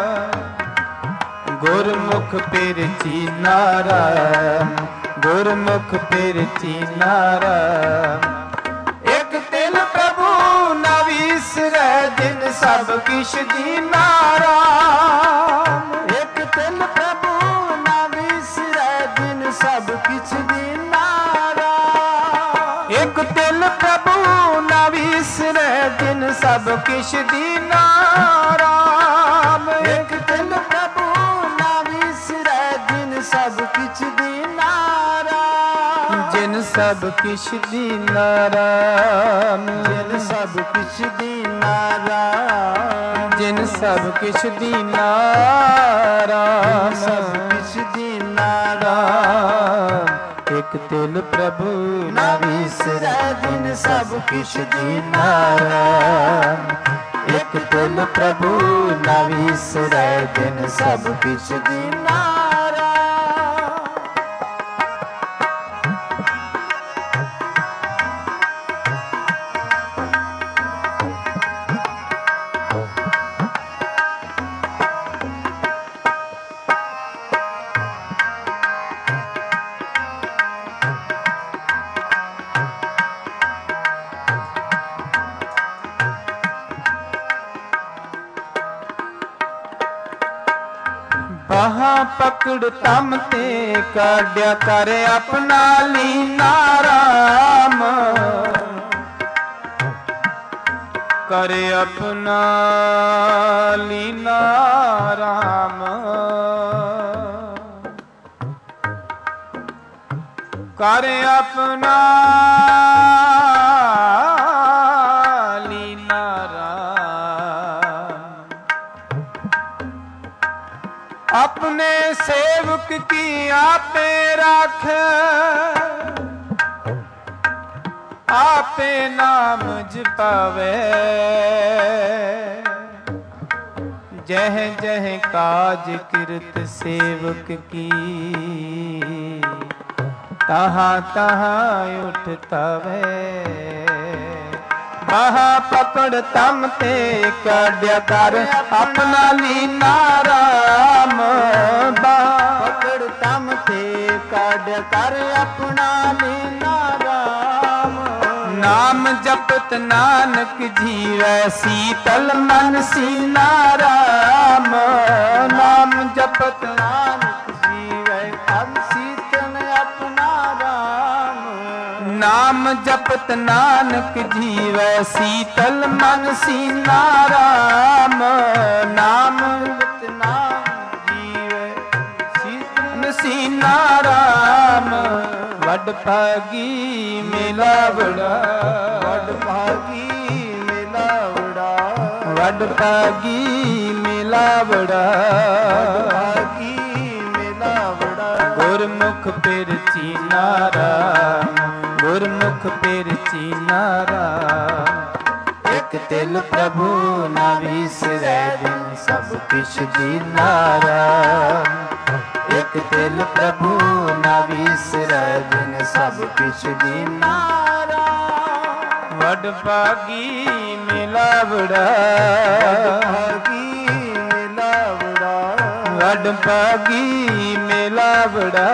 ਗੁਰਮੁਖ ਪਿਰ ਚੀਨਾ ਰਾਮ, ਗੁਰਮੁਖ ਪਿਰ ਚੀਨਾ ਰਾਮ। ਇਕ ਤਿਲ ਪ੍ਰਭੂ ਨਾ ਵਿਸਰੈ ਜਿਨ ਸਭ ਕਿਛ ਦੀਨਾ ਰਾਮ। ਇਕ ਤਿਲ ਪ੍ਰਭੂ ਨਾ ਵਿਸਰੈ ਜਿਨ ਸਭ ਕਿਛ ਦੀਨਾ ਰਾਮ। ਇਕ ਤਿਲ ਪ੍ਰਭੂ ਨਾ ਵਿਸਰੈ ਜਿਨ ਸਭ ਕਿਛ ਦੀਨਾ ਰਾਮ। ਇਕ ਤਿਲ ਪ੍ਰਭੂ ਨਾ ਵਿਸਰੈ ਜਿਨ ਸਭ ਕਿਛ ਦੀਨਾ ਰਾਮ। ਜਿਨ ਸਭ ਕਿਛ ਦੀਨਾ ਰਾਮ। ਜਿਨ ਸਭ ਕਿਛ ਦੀਨਾ ਰਾਮ। ਜਿਨ ਸਭ ਕਿਛ ਦੀਨਾ ਰਾਮ। ਸਭ ਕਿਛ ਦੀਨਾ ਰਾਮ। ਇਕ ਤਿਲ ਪ੍ਰਭੂ ਨਾ ਵਿਸਰੈ ਜਿਨ ਸਭ ਕਿਛ ਦੀਨਾ ਰਾਮ। ਇਕ ਤਿਲ ਪ੍ਰਭੂ ਨਾ ਵਿਸਰੈ ਜਿਨ ਸਭ ਕਿਛ ਦੀਨਾ ਰਾਮ। ਬਾਹਾਂ ਪਕੜ ਤਮ ਤੇ ਕਾਢਿਆ ਕਰ ਆਪਣਾ ਲੀਨਾ ਰਾਮ। ਕਰ ਆਪਣਾ ਲੀਨਾ ਰਾਮ। ਕਰ ਆਪਣਾ ਲੀਨਾ ਰਾਮ। अपने सेवक की आपे राख, आपे नाम जपावे। जह जह काज किरत सेवक की तहाँ तहाँ उठता वे। बाहा पकड़ तम ते काढ़िया कर अपना लीना राम। बाहा पकड़ तम ते काढ़िया कर अपना लीना राम। नाम जपत नानक जीवै सीतल मन सीना राम। नाम जपत नानक जीवै अब शीतल अपना राम। नाम जपत नानक जीवै सीतल मन सीना राम। नाम जपत नानक जीवै सीतल सीना राम। वड भागी मिलावड़ा, वड भागी मिलावड़ा, वड भागी मिलावड़ा, वड भागी मिलावड़ा। गुरमुख पिर चीना राम, गुरमुख पिर चीना राम। एक तिल प्रभु ना विसरै जिन सब किछ दीना राम। एक तिल प्रभु ना विसरै जिन सब किछ दीना राम। वड भागी मिलावड़ा, भागी मिलावड़ा, वड भागी मिलावड़ा,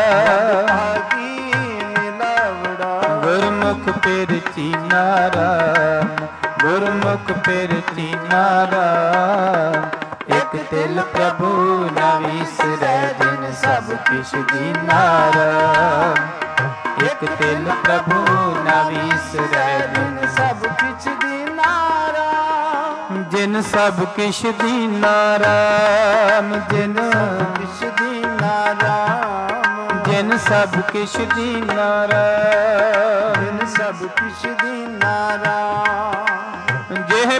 भागी मिलावड़ा। गुरमुख पिर चीना राम, गुरमुख पिर चीना राम। एक तिल प्रभु न विसरै जिन सब किछ दीना राम। एक तिल प्रभु न विसरै जिन सब किछ दीना राम। जिन सब किछ दीना राम। जिन किछ दीना राम। जिन सब किछ दीना राम। जिन सब किछ दीना राम।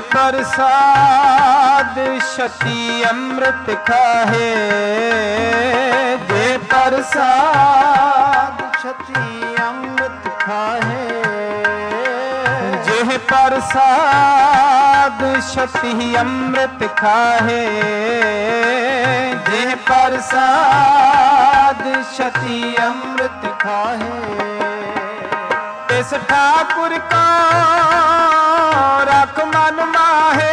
प्रसाद शती अमृत खाहे, जे प्रसाद शती अमृत खाहे, जे प्रसाद शती अमृत खाहे, जे प्रसाद शती अमृत खाहे। इस ठाकुर का रख मन माहे,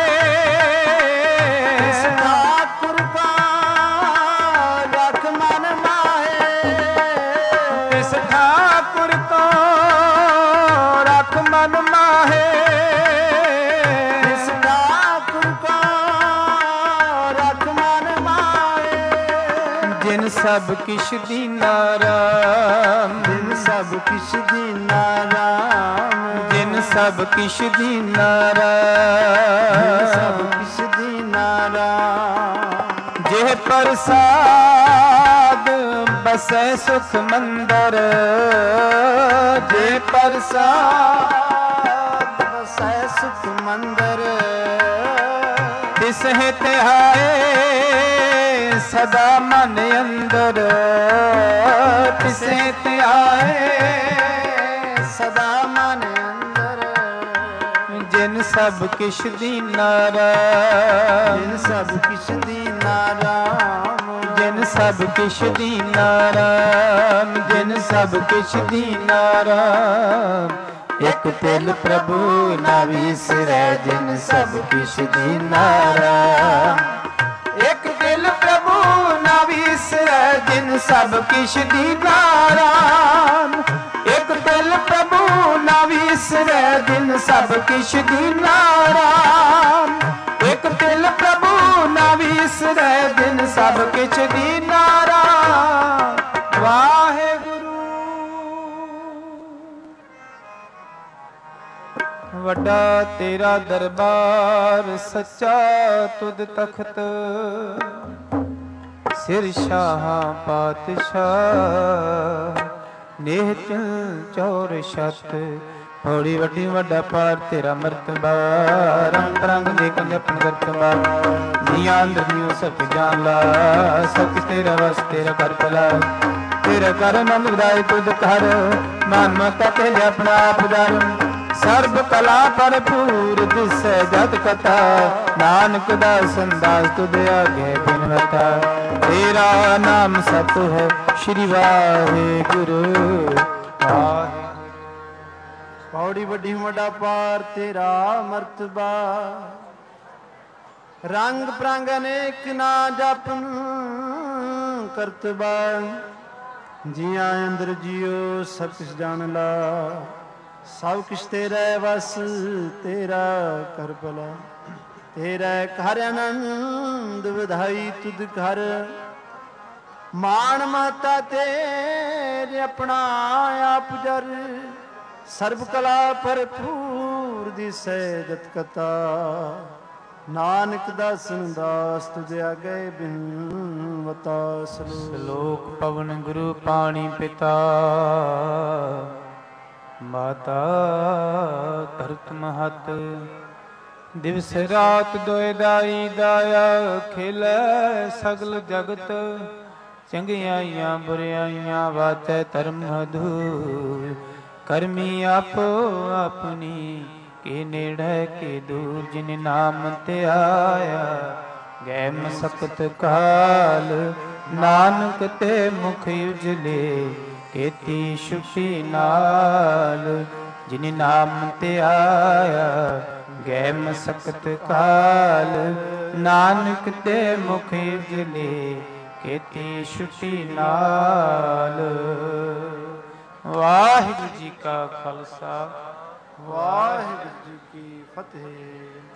इस ठाकुर का रख मन माहे, इस ठाकुर का रख मन माहे, इस ठाकुर का रख मन माहे। जिन सब किश दीना राम, जिन सब किश दीना राम, जिन सब किश दीना जिन सब राम, किश दीना राम। जेह प्रसाद बसै सुख मंदर, जे प्रसाद बसै सुख मंदर, तिस है तिहाए सदा मन अंदर, तिस है तिहाए सदा मन अंदर। जिन सब किश दीना राम, जिन सब किश दीना राम, जिन सब किश दीना राम, जिन सब किश दीना राम। एक तिल प्रभु ना विसरै, जिन सब किश दीना राम। एक दिल प्रभु ना विसरै, जिन सब किश दीना राम। एक दिल प्रभु ना विसरै, जिन सब किश दीना राम। एक दिल प्रभु ना विसरै, जिन सब किश दीना राम। वाहेगुरु वड्डा तेरा दरबार, सच्चा तुद तख्त, सिर शाह पातशाह, नेह चल चौर छत। थोड़ी वड्डी वड्डा पार तेरा मरतबा, रंग तरंग देखन अपन करतबा। जिया अंदर जियो सब जान ला, सब तेरा वस तेरा कर भला। तेरा कर नंद विदाई तुद कर, मान मता ते अपना आप दर। सर्ब कला भरपूर दिसै जत कथा, नानक दास अंदाज तुद आगे बिनवता। तेरा नाम सत है श्री वाहेगुरु वाहे। पौड़ी वड्डी वड्डा पार तेरा मर्तबा, रंग प्रंग अनेक ना जपन करतबा। जिया अंदर जियो सब किछ जान ला, सब किछ तेरा वस तेरा कर भला। तेरा घर आनंद ਵਧਾਈ तुद घर, मान माता तेरे अपना आप जर। सर्व कला भरपूर दिसै जत कथा, नानक दासन दास तुझ आगे बिनवता। श्लोक पवन गुरु पाणी पिता, माता धरत महत। दिवस रात दोए दाई दाया, खिलै सगल जगत। चंगियाइयां बुराइयां वाचै धर्म अधूर, करमी आपो अपनी के नेड़े के दूर। जिन नाम ते आया गै मसकत काल, नानक ते मुख उजले केती शुषि नाल। जिन नाम ते आया गै मसकत काल, नानक ते मुख उजले केती शुषि नाल। वाहिगुरू जी का खालसा, वाहिगुरू जी की फतेह।